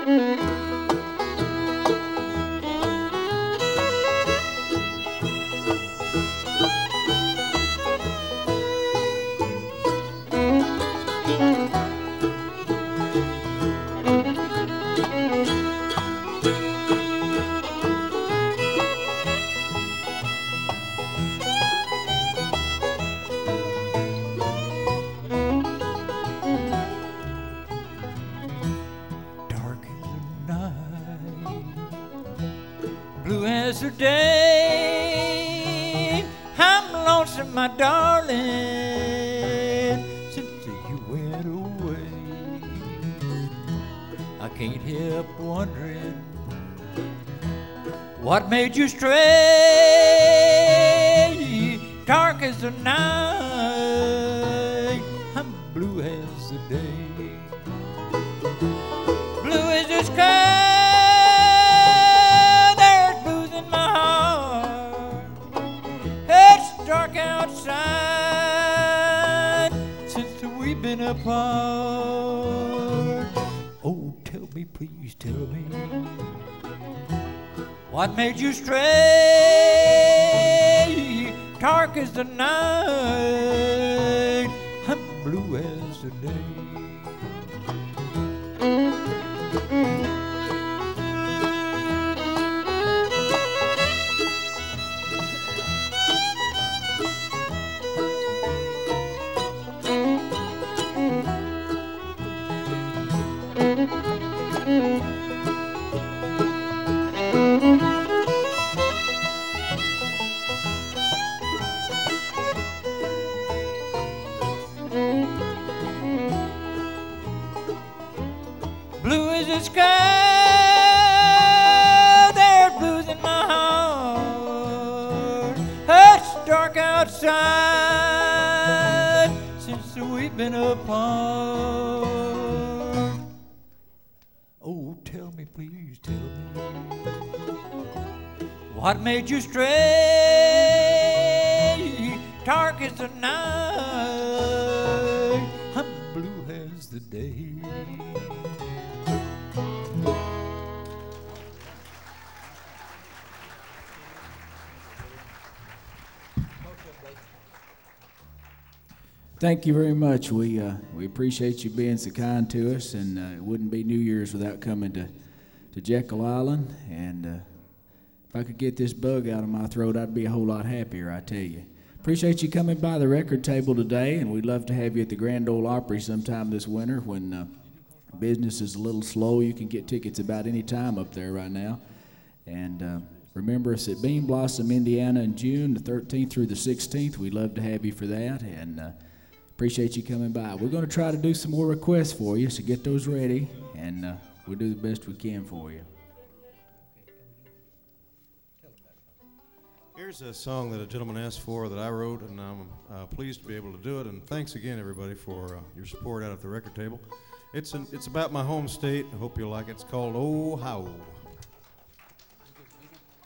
Blue as the day, I'm lonesome, my darling, since you went away. I can't help wondering what made you stray. Dark as the night, I'm blue as the day. Blue as the sky, dark outside since we've been apart. Oh, tell me, please tell me, what made you stray? Dark as the night, I'm blue as the day. Blue as the sky, there's blues in my heart. It's dark outside since we've been apart. Oh, tell me, please tell me, what made you stray? Dark as the night, I'm blue as the day. Thank you very much. We appreciate you being so kind to us, and it wouldn't be New Year's without coming to Jekyll Island. And if I could get this bug out of my throat, I'd be a whole lot happier, I tell you. Appreciate you coming by the record table today, and we'd love to have you at the Grand Ole Opry sometime this winter when business is a little slow. You can get tickets about any time up there right now. And remember us at Bean Blossom, Indiana in June the 13th through the 16th. We'd love to have you for that, and appreciate you coming by. We're going to try to do some more requests for you, so get those ready, and we'll do the best we can for you. Here's a song that a gentleman asked for that I wrote, and I'm pleased to be able to do it. And thanks again, everybody, for your support out at the record table. It's about my home state. I hope you'll like it. It's called Oh How.